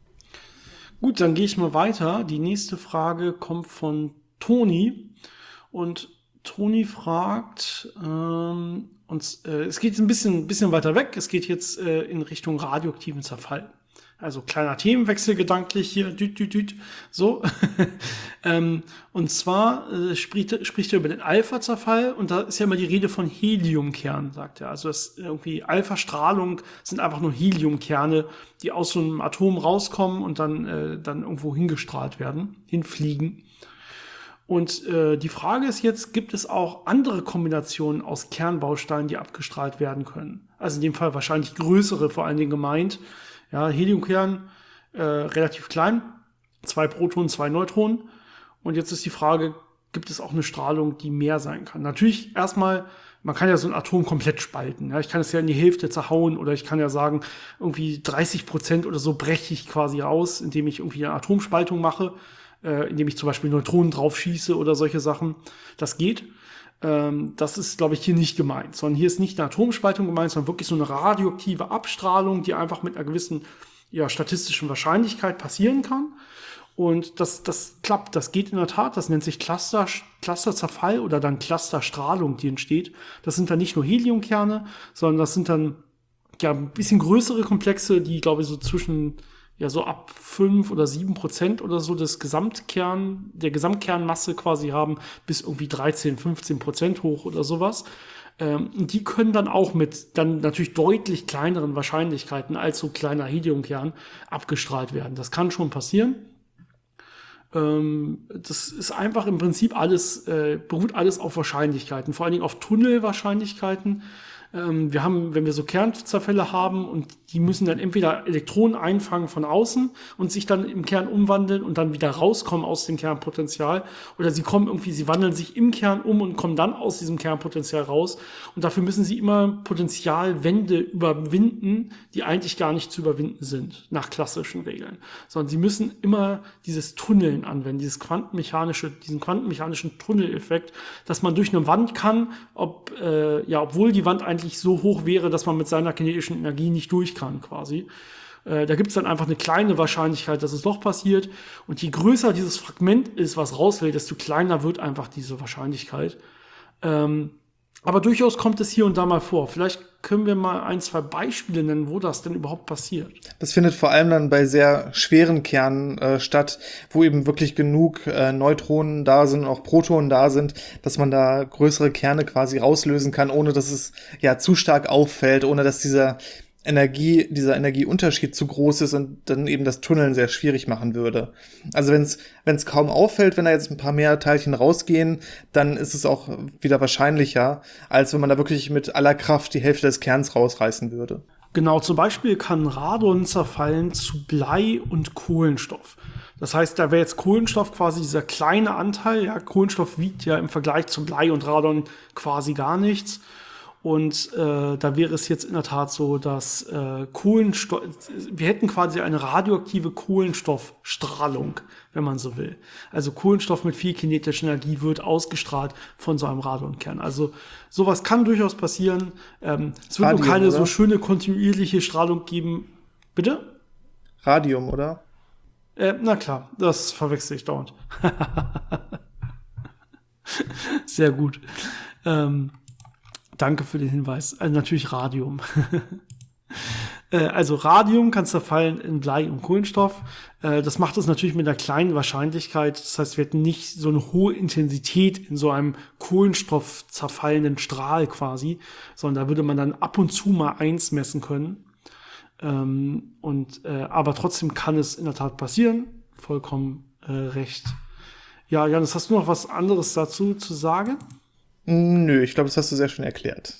Gut, dann gehe ich mal weiter. Die nächste Frage kommt von Toni. Und Toni fragt, ähm, und äh, es geht ein bisschen, bisschen weiter weg, es geht jetzt äh, in Richtung radioaktiven Zerfall. Also kleiner Themenwechsel gedanklich hier, düt, düt, düt, so. ähm, und zwar äh, spricht, spricht er über den Alpha-Zerfall und da ist ja immer die Rede von Heliumkernen, sagt er. Also das irgendwie Alpha-Strahlung sind einfach nur Heliumkerne, die aus so einem Atom rauskommen und dann, äh, dann irgendwo hingestrahlt werden, hinfliegen. Und äh, die Frage ist jetzt, gibt es auch andere Kombinationen aus Kernbausteinen, die abgestrahlt werden können? Also in dem Fall wahrscheinlich größere vor allen Dingen gemeint. Ja, Heliumkern, äh, relativ klein, zwei Protonen, zwei Neutronen. Und jetzt ist die Frage, gibt es auch eine Strahlung, die mehr sein kann? Natürlich erstmal, man kann ja so ein Atom komplett spalten. Ja, ich kann es ja in die Hälfte zerhauen oder ich kann ja sagen, irgendwie dreißig Prozent oder so breche ich quasi aus, indem ich irgendwie eine Atomspaltung mache, äh, indem ich zum Beispiel Neutronen draufschieße oder solche Sachen. Das geht. Das ist, glaube ich, hier nicht gemeint, sondern hier ist nicht eine Atomspaltung gemeint, sondern wirklich so eine radioaktive Abstrahlung, die einfach mit einer gewissen ja, statistischen Wahrscheinlichkeit passieren kann. Und das, das klappt, das geht in der Tat, das nennt sich Cluster, Clusterzerfall oder dann Clusterstrahlung, die entsteht. Das sind dann nicht nur Heliumkerne, sondern das sind dann ja ein bisschen größere Komplexe, die, glaube ich, so zwischen ja so ab fünf oder sieben Prozent oder so des Gesamtkern, der Gesamtkernmasse quasi haben, bis irgendwie dreizehn, fünfzehn Prozent hoch oder sowas. Ähm, die können dann auch mit dann natürlich deutlich kleineren Wahrscheinlichkeiten als so kleiner Heliumkern abgestrahlt werden. Das kann schon passieren. Ähm, das ist einfach im Prinzip alles, äh, beruht alles auf Wahrscheinlichkeiten, vor allen Dingen auf Tunnelwahrscheinlichkeiten. Ähm, wir haben, wenn wir so Kernzerfälle haben und die müssen dann entweder Elektronen einfangen von außen und sich dann im Kern umwandeln und dann wieder rauskommen aus dem Kernpotential, oder sie kommen irgendwie, sie wandeln sich im Kern um und kommen dann aus diesem Kernpotential raus, und dafür müssen sie immer Potentialwände überwinden, die eigentlich gar nicht zu überwinden sind, nach klassischen Regeln, sondern sie müssen immer dieses Tunneln anwenden, dieses quantenmechanische, diesen quantenmechanischen Tunneleffekt, dass man durch eine Wand kann, ob, äh, ja, obwohl die Wand eigentlich so hoch wäre, dass man mit seiner kinetischen Energie nicht durch kann, quasi. Äh, da gibt es dann einfach eine kleine Wahrscheinlichkeit, dass es doch passiert. Und je größer dieses Fragment ist, was rausfällt, desto kleiner wird einfach diese Wahrscheinlichkeit. Ähm, aber durchaus kommt es hier und da mal vor. Vielleicht können wir mal ein, zwei Beispiele nennen, wo das denn überhaupt passiert.
Das findet vor allem dann bei sehr schweren Kernen äh, statt, wo eben wirklich genug äh, Neutronen da sind und auch Protonen da sind, dass man da größere Kerne quasi rauslösen kann, ohne dass es ja zu stark auffällt, ohne dass dieser Energie, dieser Energieunterschied zu groß ist und dann eben das Tunneln sehr schwierig machen würde. Also wenn es wenn es kaum auffällt, wenn da jetzt ein paar mehr Teilchen rausgehen, dann ist es auch wieder wahrscheinlicher, als wenn man da wirklich mit aller Kraft die Hälfte des Kerns rausreißen würde.
Genau, zum Beispiel kann Radon zerfallen zu Blei und Kohlenstoff. Das heißt, da wäre jetzt Kohlenstoff quasi dieser kleine Anteil. Ja, Kohlenstoff wiegt ja im Vergleich zu Blei und Radon quasi gar nichts. Und äh, da wäre es jetzt in der Tat so, dass äh, Kohlenstoff, wir hätten quasi eine radioaktive Kohlenstoffstrahlung, wenn man so will. Also Kohlenstoff mit viel kinetischer Energie wird ausgestrahlt von so einem Radonkern. Also sowas kann durchaus passieren. Ähm, es wird
Radium,
nur keine
oder?
so schöne kontinuierliche Strahlung geben. Bitte?
Radium, oder?
Äh, na klar, das verwechsel ich dauernd. Sehr gut. Ähm, Danke für den Hinweis. Also natürlich Radium. Also Radium kann zerfallen in Blei und Kohlenstoff. Das macht es natürlich mit einer kleinen Wahrscheinlichkeit. Das heißt, wir hätten nicht so eine hohe Intensität in so einem Kohlenstoff zerfallenden Strahl quasi, sondern da würde man dann ab und zu mal eins messen können. Und, aber trotzdem kann es in der Tat passieren. Vollkommen äh, recht. Ja, Janis, hast du noch was anderes dazu zu sagen?
Nö, ich glaube, das hast du sehr schön erklärt.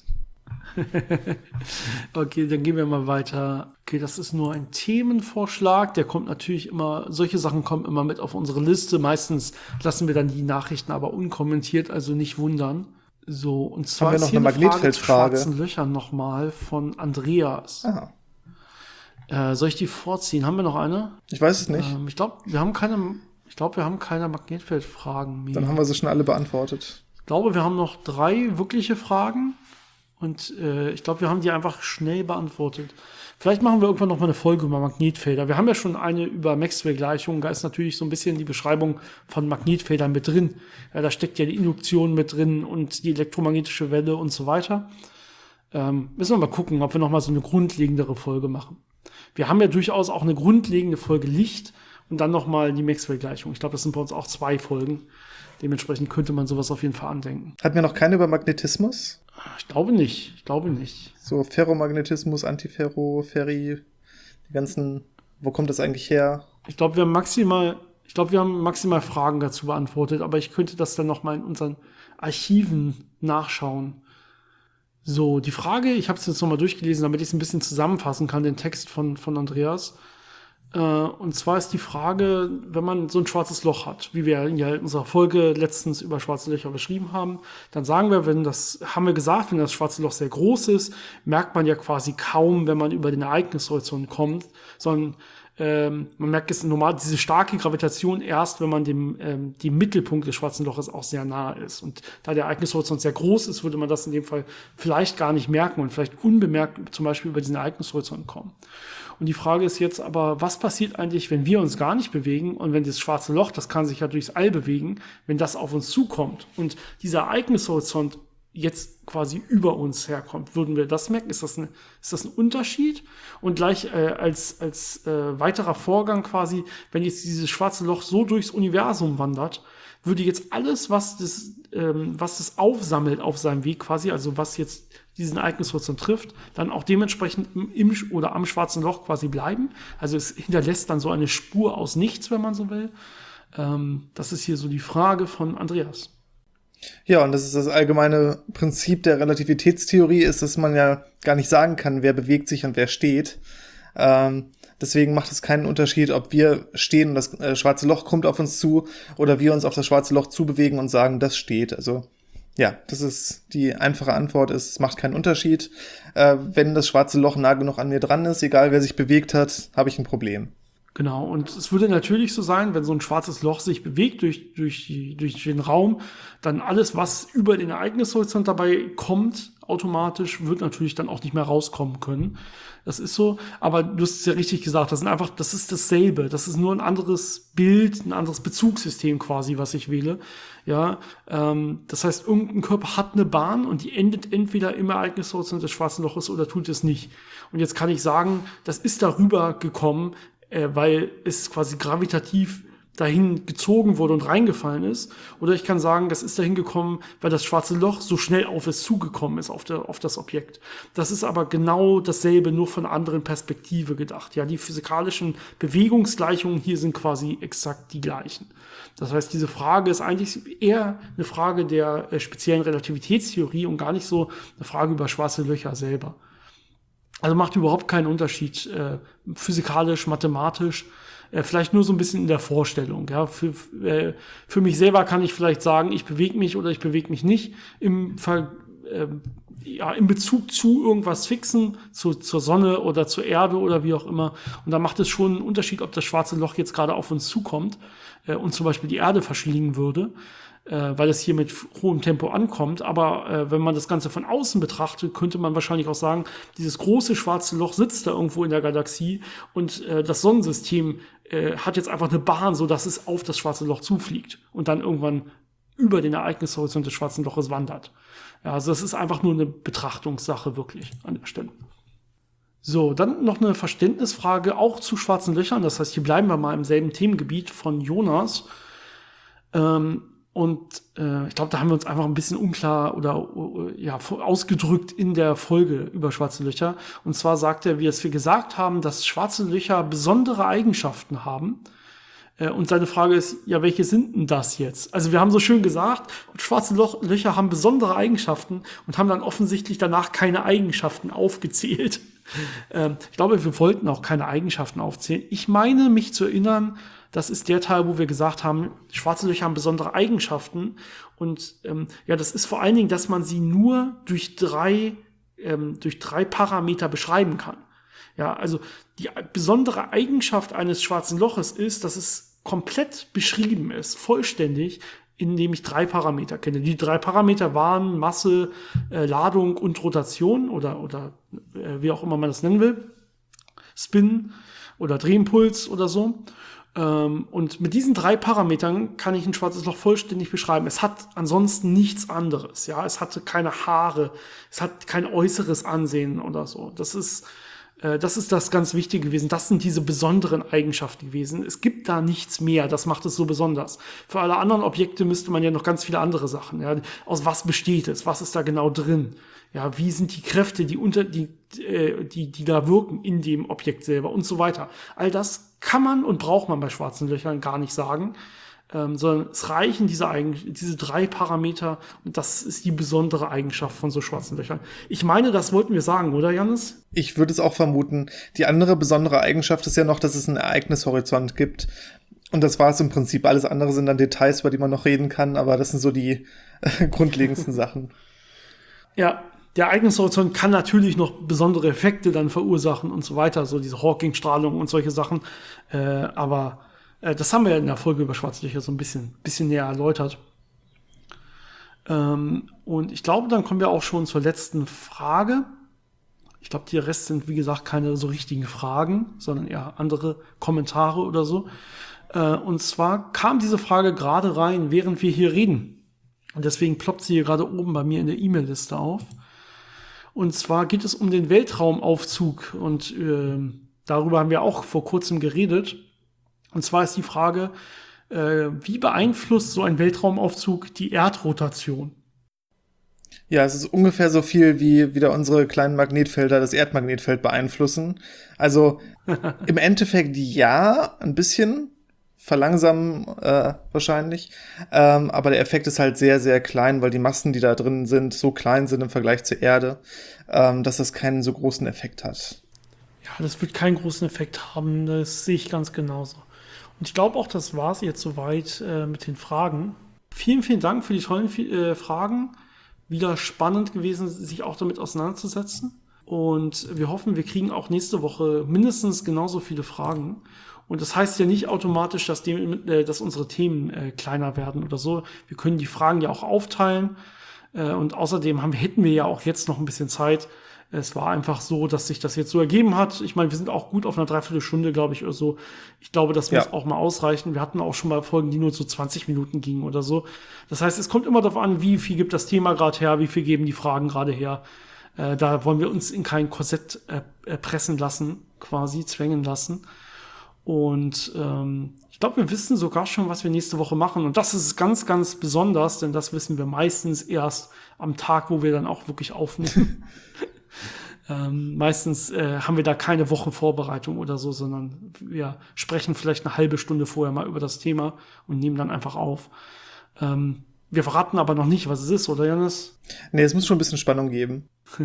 Okay, dann gehen wir mal weiter. Okay, das ist nur ein Themenvorschlag. Der kommt natürlich immer, solche Sachen kommen immer mit auf unsere Liste. Meistens lassen wir dann die Nachrichten aber unkommentiert, also nicht wundern. So, und zwar
Haben wir
ist
noch
hier
eine
eine Frage zu
Magnetfeldfrage?
schwarzen Löchern nochmal von Andreas.
Aha.
Äh, soll ich die vorziehen? Haben wir noch eine?
Ich weiß es nicht.
Ähm, ich glaube, wir haben keine, ich glaube, wir haben keine Magnetfeldfragen mehr.
Dann haben wir sie schon alle beantwortet.
Ich glaube, wir haben noch drei wirkliche Fragen und äh, ich glaube, wir haben die einfach schnell beantwortet. Vielleicht machen wir irgendwann noch mal eine Folge über Magnetfelder. Wir haben ja schon eine über Maxwell-Gleichungen. Da ist natürlich so ein bisschen die Beschreibung von Magnetfeldern mit drin. Ja, da steckt ja die Induktion mit drin und die elektromagnetische Welle und so weiter. Ähm, müssen wir mal gucken, ob wir noch mal so eine grundlegendere Folge machen. wir haben ja durchaus auch eine grundlegende Folge Licht und dann nochmal die Maxwell-Gleichung. Ich glaube, das sind bei uns auch zwei Folgen. Dementsprechend könnte man sowas auf jeden Fall andenken.
Hatten wir noch keine über Magnetismus?
Ich glaube nicht. Ich glaube nicht.
So Ferromagnetismus, Antiferro, Ferri, die ganzen, wo kommt das eigentlich her?
Ich glaube, wir haben maximal, ich glaube, wir haben maximal Fragen dazu beantwortet, aber ich könnte das dann nochmal in unseren Archiven nachschauen. So, die Frage, ich habe es jetzt nochmal durchgelesen, damit ich es ein bisschen zusammenfassen kann, den Text von, von Andreas. Äh, und zwar ist die Frage, wenn man so ein schwarzes Loch hat, wie wir ja in unserer Folge letztens über schwarze Löcher beschrieben haben, dann sagen wir, wenn das, haben wir gesagt, wenn das schwarze Loch sehr groß ist, merkt man ja quasi kaum, wenn man über den Ereignishorizont kommt, sondern ähm, man merkt es normal, diese starke Gravitation erst, wenn man dem, ähm, dem Mittelpunkt des schwarzen Loches auch sehr nah ist. Und da der Ereignishorizont sehr groß ist, würde man das in dem Fall vielleicht gar nicht merken und vielleicht unbemerkt zum Beispiel über diesen Ereignishorizont kommen. Und die Frage ist jetzt aber, was passiert eigentlich, wenn wir uns gar nicht bewegen und wenn das schwarze Loch, das kann sich ja durchs All bewegen, wenn das auf uns zukommt und dieser Ereignishorizont jetzt quasi über uns herkommt, würden wir das merken? Ist das, eine, ist das ein Unterschied? Und gleich äh, als, als äh, weiterer Vorgang quasi, wenn jetzt dieses schwarze Loch so durchs Universum wandert, würde jetzt alles, was das, ähm, was das aufsammelt auf seinem Weg quasi, also was jetzt diesen Ereignishorizont trifft, dann auch dementsprechend im, im oder am schwarzen Loch quasi bleiben. Also es hinterlässt dann so eine Spur aus nichts, wenn man so will. Ähm, das ist hier so die Frage von Andreas.
Ja, und das ist das allgemeine Prinzip der Relativitätstheorie, ist, dass man ja gar nicht sagen kann, wer bewegt sich und wer steht. Ähm, deswegen macht es keinen Unterschied, ob wir stehen und das äh, schwarze Loch kommt auf uns zu oder wir uns auf das schwarze Loch zubewegen und sagen, das steht. Also ja, das ist die einfache Antwort, ist, es macht keinen Unterschied. Äh, wenn das schwarze Loch nah genug an mir dran ist, egal wer sich bewegt hat, habe ich ein Problem.
Genau, und es würde natürlich so sein, wenn so ein schwarzes Loch sich bewegt durch, durch, die, durch den Raum, dann alles, was über den Ereignishorizont dabei kommt, automatisch, wird natürlich dann auch nicht mehr rauskommen können. Das ist so, aber du hast es ja richtig gesagt, das sind einfach, das ist dasselbe, das ist nur ein anderes Bild, ein anderes Bezugssystem quasi, was ich wähle. Ja, ähm, das heißt, irgendein Körper hat eine Bahn und die endet entweder im Ereignishorizont des schwarzen Loches oder tut es nicht. Und jetzt kann ich sagen, das ist darüber gekommen, äh, weil es quasi gravitativ dahin gezogen wurde und reingefallen ist. Oder ich kann sagen, das ist dahin gekommen, weil das schwarze Loch so schnell auf es zugekommen ist, auf, der, auf das Objekt. Das ist aber genau dasselbe, nur von einer anderen Perspektive gedacht. Ja, die physikalischen Bewegungsgleichungen hier sind quasi exakt die gleichen. Das heißt, diese Frage ist eigentlich eher eine Frage der äh, speziellen Relativitätstheorie und gar nicht so eine Frage über schwarze Löcher selber. Also macht überhaupt keinen Unterschied, äh, physikalisch, mathematisch, äh, vielleicht nur so ein bisschen in der Vorstellung. Ja, für, äh, für mich selber kann ich vielleicht sagen, ich bewege mich oder ich bewege mich nicht im Ver, äh, ja, in Bezug zu irgendwas Fixen, zu, zur Sonne oder zur Erde oder wie auch immer. Und da macht es schon einen Unterschied, ob das schwarze Loch jetzt gerade auf uns zukommt äh, und zum Beispiel die Erde verschlingen würde, äh, weil es hier mit hohem Tempo ankommt. Aber äh, wenn man das Ganze von außen betrachtet, könnte man wahrscheinlich auch sagen, dieses große schwarze Loch sitzt da irgendwo in der Galaxie und äh, das Sonnensystem äh, hat jetzt einfach eine Bahn, so dass es auf das schwarze Loch zufliegt und dann irgendwann über den Ereignishorizont des schwarzen Loches wandert. Ja, also das ist einfach nur eine Betrachtungssache wirklich an der Stelle. So, dann noch eine Verständnisfrage auch zu schwarzen Löchern. Das heißt, hier bleiben wir mal im selben Themengebiet von Jonas. Ähm, und äh, ich glaube, da haben wir uns einfach ein bisschen unklar oder uh, ja ausgedrückt in der Folge über schwarze Löcher. Und zwar sagt er, wie es wir gesagt haben, dass schwarze Löcher besondere Eigenschaften haben. Und seine Frage ist, ja, welche sind denn das jetzt? Also wir haben so schön gesagt, schwarze Loch- Löcher haben besondere Eigenschaften und haben dann offensichtlich danach keine Eigenschaften aufgezählt. Ähm, ich glaube, wir wollten auch keine Eigenschaften aufzählen. Ich meine, mich zu erinnern, das ist der Teil, wo wir gesagt haben, schwarze Löcher haben besondere Eigenschaften. Und ähm, ja, das ist vor allen Dingen, dass man sie nur durch drei, ähm, durch drei Parameter beschreiben kann. Ja, also die besondere Eigenschaft eines schwarzen Loches ist, dass es komplett beschrieben ist, vollständig, indem ich drei Parameter kenne. Die drei Parameter waren Masse, äh, Ladung und Rotation oder, oder äh, wie auch immer man das nennen will, Spin oder Drehimpuls oder so. Ähm, und mit diesen drei Parametern kann ich ein schwarzes Loch vollständig beschreiben. Es hat ansonsten nichts anderes. Ja, es hatte keine Haare, es hat kein äußeres Ansehen oder so. Das ist Äh, das ist das ganz Wichtige gewesen. Das sind diese besonderen Eigenschaften gewesen. Es gibt da nichts mehr. Das macht es so besonders. Für alle anderen Objekte müsste man ja noch ganz viele andere Sachen. Ja? Aus was besteht es? Was ist da genau drin? Ja, wie sind die Kräfte, die unter, die, äh, die, die da wirken in dem Objekt selber und so weiter. All das kann man und braucht man bei schwarzen Löchern gar nicht sagen. Ähm, sondern es reichen diese, Eigen diese drei Parameter und das ist die besondere Eigenschaft von so schwarzen Löchern. Ich meine, das wollten wir sagen, oder Jannis?
Ich würde es auch vermuten. Die andere besondere Eigenschaft ist ja noch, dass es einen Ereignishorizont gibt. Und das war es im Prinzip. Alles andere sind dann Details, über die man noch reden kann, aber das sind so die äh, grundlegendsten Sachen.
Ja, der Ereignishorizont kann natürlich noch besondere Effekte dann verursachen und so weiter, so diese Hawking-Strahlung und solche Sachen. Äh, aber äh, das haben wir ja in der Folge über schwarze Löcher so ein bisschen, bisschen näher erläutert. Ähm, und ich glaube, dann kommen wir auch schon zur letzten Frage. Ich glaube, die Rest sind, wie gesagt, keine so richtigen Fragen, sondern eher andere Kommentare oder so. Äh, und zwar kam diese Frage gerade rein, während wir hier reden. Und deswegen ploppt sie hier gerade oben bei mir in der E-Mail-Liste auf. Und zwar geht es um den Weltraumaufzug. Und äh, darüber haben wir auch vor kurzem geredet. Und zwar ist die Frage, äh, wie beeinflusst so ein Weltraumaufzug die Erdrotation?
Ja, es ist ungefähr so viel, wie wieder unsere kleinen Magnetfelder das Erdmagnetfeld beeinflussen. Also im Endeffekt ja, ein bisschen verlangsamen äh, wahrscheinlich. Ähm, aber der Effekt ist halt sehr, sehr klein, weil die Massen, die da drin sind, so klein sind im Vergleich zur Erde, ähm, dass das keinen so großen Effekt hat.
Ja, das wird keinen großen Effekt haben, das sehe ich ganz genauso. Und ich glaube auch, das war es jetzt soweit äh, mit den Fragen. Vielen, vielen Dank für die tollen äh, Fragen. Wieder spannend gewesen, sich auch damit auseinanderzusetzen. Und wir hoffen, wir kriegen auch nächste Woche mindestens genauso viele Fragen. Und das heißt ja nicht automatisch, dass, die, äh, dass unsere Themen äh, kleiner werden oder so. Wir können die Fragen ja auch aufteilen. Äh, und außerdem haben, hätten wir ja auch jetzt noch ein bisschen Zeit. Es war einfach so, dass sich das jetzt so ergeben hat. Ich meine, wir sind auch gut auf einer Dreiviertelstunde, glaube ich, oder so. Ich glaube, das muss
ja.
auch mal ausreichen. Wir hatten auch schon mal Folgen, die nur so zwanzig Minuten gingen oder so. Das heißt, es kommt immer darauf an, wie viel gibt das Thema gerade her, wie viel geben die Fragen gerade her. Äh, da wollen wir uns in kein Korsett äh, pressen lassen, quasi zwängen lassen. Und ähm, ich glaube, wir wissen sogar schon, was wir nächste Woche machen. Und das ist ganz, ganz besonders, denn das wissen wir meistens erst am Tag, wo wir dann auch wirklich aufnehmen. ähm, meistens äh, haben wir da keine Woche Vorbereitung oder so, sondern wir sprechen vielleicht eine halbe Stunde vorher mal über das Thema und nehmen dann einfach auf. Ähm, wir verraten aber noch nicht, was es ist, oder Jannis?
Nee, es muss schon ein bisschen Spannung geben.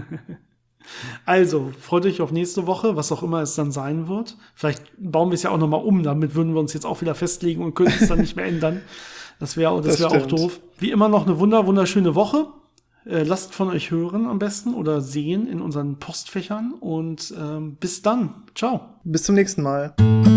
Also, freut euch auf nächste Woche, was auch immer es dann sein wird. Vielleicht bauen wir es ja auch nochmal um, damit würden wir uns jetzt auch wieder festlegen und können es dann nicht mehr ändern. Das wäre das wär auch doof. Wie immer noch eine wunder wunderschöne Woche. Äh, lasst von euch hören am besten oder sehen in unseren Postfächern und ähm, bis dann. Ciao.
Bis zum nächsten Mal.